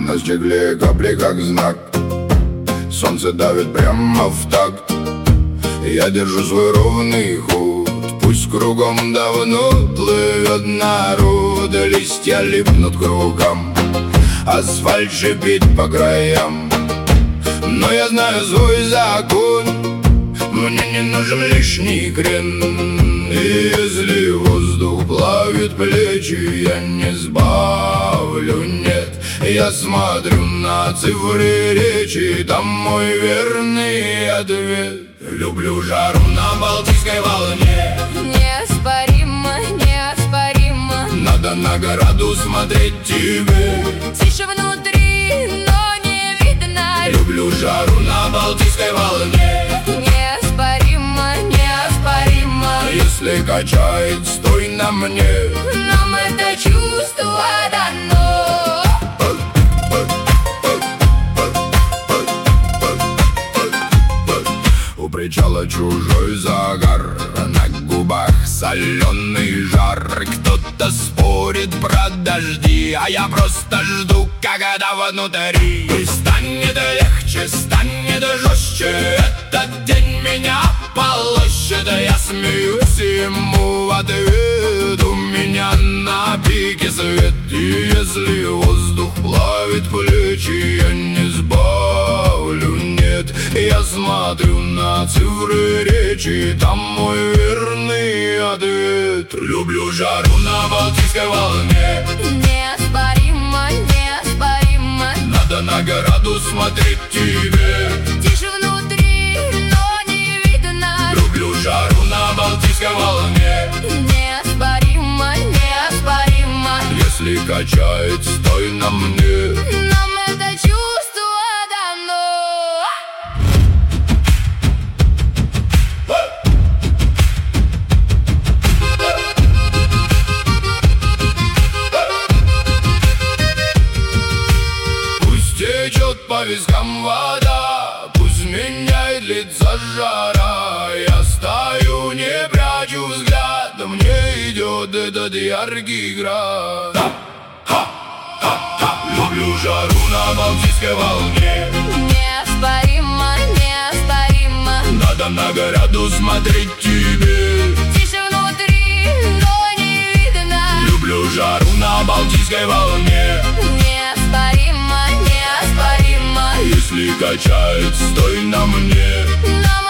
На стекле капли как знак, солнце давит прямо в такт. Я держу свой ровный ход, пусть кругом давно плывет народ. Листья липнут к рукам, асфальт шипит по краям. Но я знаю свой закон, мне не нужен лишний крен. И если воздух плавит плечи, я не сбавлю, нет. Я смотрю на цифры речи, там мой верный ответ. Люблю жару на Балтийской волне. Неоспоримо, неоспоримо. Надо на городу смотреть тебе. Тише внутри, но не видно. Люблю жару на Балтийской волне. Неоспоримо, неоспоримо. Если качает, стой на мне. Нам это чувство дано. У причала чужой загар, на губах соленый жар. Кто-то спорит про дожди, а я просто жду, когда внутри. И станет легче, станет жестче, этот день меня полощет. Я смеюсь ему в ответ, у меня на пике свет. И если воздух плавит плечи, я не сбавлю, нет. Я смотрю на цифры речи, там мой верный ответ. Люблю жару на Балтийской волне. Неоспоримо, неоспоримо. Надо на городу смотреть тебе. Тише внутри, но не видно. Люблю жару на Балтийской волне. Неоспоримо, неоспоримо. Если качает, стой на мне. Нам это чувство дано. Пусть течет по вискам вода, пусть меняет лицо жара. Я стою, не прячу взгляд, мне идет этот яркий град. Люблю жару на Балтийской волне. Неоспоримо, неоспоримо. Надо на городу смотреть тебе. Тише внутри, но не видно. Люблю жару на Балтийской волне. Неоспоримо, неоспоримо. Если качает, стой на мне. Нам